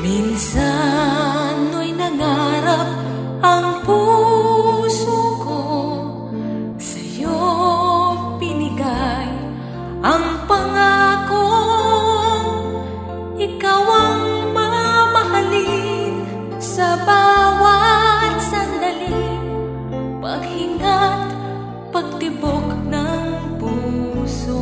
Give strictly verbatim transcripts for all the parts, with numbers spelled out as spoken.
Minsan mo'y nangarap ang puso ko, sa'yo binigay ang pangakong ikaw ang mamahalin sa bawat sandali, paghinga't pagtibok ng puso.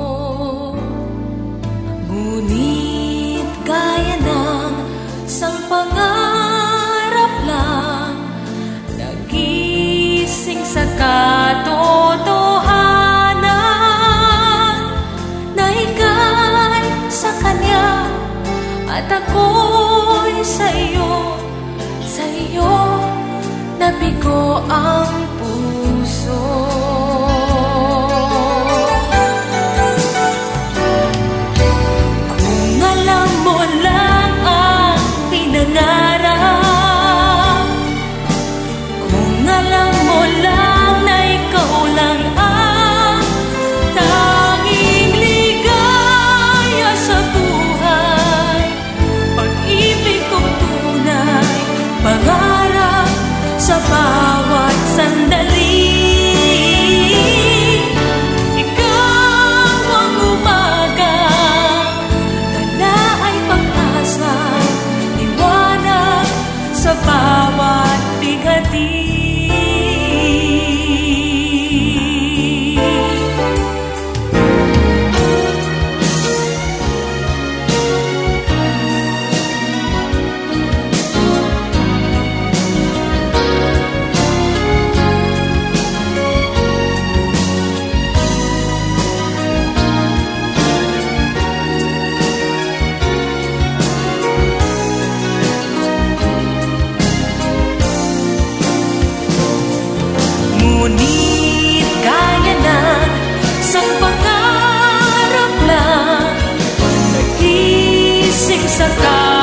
Ngunit gaya ng isang pangarap lang, nagising sa katotohanan na ika'y sa kanya at ako'y sa iyo. Sa iyo nabigo ang puso. Kung alam mo lang ang pinangarap, kung alam mo lang na ikaw lang ang tanging ligaya sa buhay, pag-ibig kong tunay, pangarap sa bawat sandali. Ikaw ang umaga, tala ay pag-asa, liwanag sa bawat bigati. Ngunit gaya ng isang pangarap lang, nagising sa